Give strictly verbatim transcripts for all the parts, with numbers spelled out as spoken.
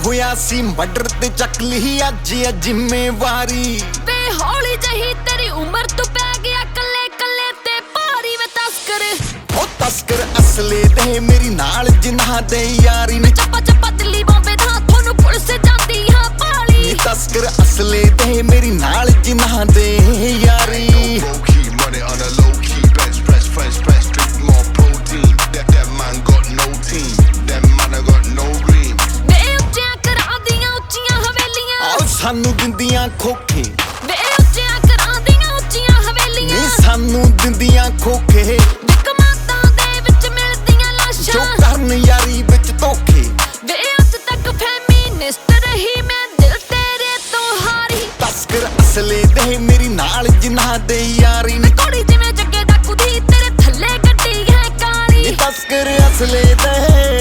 ਹੋਇਆ ਸੀ ਮਰਡਰ ਤੇ ਚੱਕ ਲਈ ਅੱਜ ਆ ਜ਼ਿੰਮੇਵਾਰੀ ਵੇ ਹੌਲੀ ਜਹੀ ਤੇਰੀ ਉਮਰ ਤੋਂ ਪੈ ਗਿਆ ਕੱਲੇ ਕੱਲੇ ਤੇ ਭਾਰੀ ਵੇ ਤਸਕਰ ਉਹ ਤਸਕਰ ਅਸਲੇ ਦੇ ਮੇਰੀ ਨਾਲ ਜਿਨ੍ਹਾਂ ਦੇ ਯਾਰੀ ਨੇ ਚੱਪਾ ਚੱਪਾ ਦਿੱਲੀ ਬੰਬੇ ਦਾ ਤੁਹਾਨੂੰ ਪੁਲਿਸ ਜਾਂਦੀ ਹਾਂ ਭਾਲੀ ਤਸਕਰ ਅਸਲੇ ਦੇ ਮੇਰੀ ਨਾਲ ਜਿਨ੍ਹਾਂ ਦੇ ਯਾਰੀ ਸਾਨੂੰ ਦਿੰਦੀਆਂ ਖੋਖੇ ਵੇ ਉੱਚੀਆਂ ਕਰਾਂਦੀਆਂ ਉੱਚੀਆਂ ਹਵੇਲੀਆਂ ਨੀ ਸਾਨੂੰ ਦਿੰਦੀਆਂ ਖੋਖੇ ਕਮਾਤਾਂ ਦੇ ਵਿੱਚ ਮਿਲਦੀਆਂ ਲਾਸ਼ਾਂ ਜੋ ਕਰਨ ਯਾਰੀ ਵਿੱਚ ਧੋਖੇ ਵੇ ਅੱਜ ਤੱਕ ਫੈਮਿਨਿਸਟ ਰਹੀ ਮੈਂ ਦਿਲ ਤੇਰੇ ਤੋਂ ਹਾਰੀ ਤਸਕਰ ਅਸਲੇ ਦੇ ਮੇਰੀ ਨਾਲ ਜਿਨ੍ਹਾਂ ਦੇ ਯਾਰੀ ਨੇ ਕੁੜੀ ਜਿਵੇਂ ਜੱਗੇ ਡਾਕੂ ਦੀ ਤੇਰੇ ਥੱਲੇ ਗੱਡੀ ਹੈ ਕਾਲੀ ਤਸਕਰ ਅਸਲੇ ਦੇ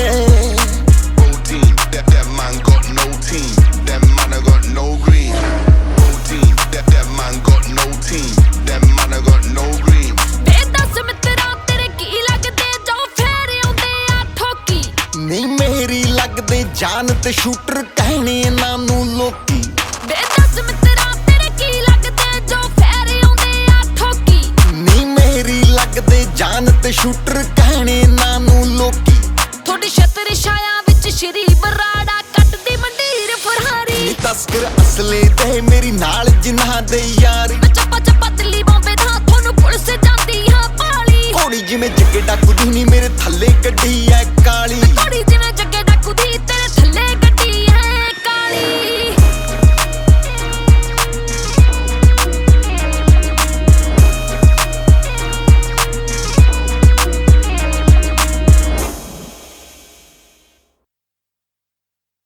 ਨੀ ਮੇਰੀ ਲੱਗਦੇ ਜਾਨ ਤੇ ਸ਼ੂਟਰ ਕਹਿਣੇ ਇਹਨਾਂ ਨੂੰ ਲੋਕੀ ਵੇ ਦੱਸ ਮਿੱਤਰਾ ਤੇਰੇ ਕੀ ਲੱਗਦੇ ਜੋ ਫੇਰੇ ਆਉਂਦੇ ਆ ਠੋਕੀ ਨੀ ਮੇਰੀ ਲੱਗਦੇ ਜਾਨ ਤੇ ਸ਼ੂਟਰ ਕਹਿਣੇ ਇਹਨਾਂ ਨੂੰ ਲੋਕੀ ਥੋੜੀ ਛਤਰ ਛਾਇਆ ਵਿੱਚ ਸ਼੍ਰੀ ਬਰਾੜਾ ਕੱਟਦੀ ਮੰਡੀਰ ਫਰਹਾਰੀ ਨੀ ਤਸਕਰ ਅਸਲੇ ਤੇ ਮੇਰੀ ਨਾਲ ਜਿਨ੍ਹਾਂ ਦੇ ਯਾਰੀ ਚੱਪਾ ਚੱਪਾ ਦਿੱਲੀ ਬੰਬੇ ਦਾ ਤੁਹਾਨੂੰ ਪੁਲਿਸ ਜਾਂਦੀ ਹਾਂ ਭਾਲੀ ਘੋੜੀ ਜਿਵੇਂ ਜੱਗੇ ਡਾਕੂ ਦੀ ਨੀ ਮੇਰੇ ਥੱਲੇ ਗੱਡੀ ਐ ਕਾਲੀ ਕੁੜੀ ਜਿਵੇਂ ਜੱਗੇ ਡਾਕੂ ਦੀ ਤੇਰੇ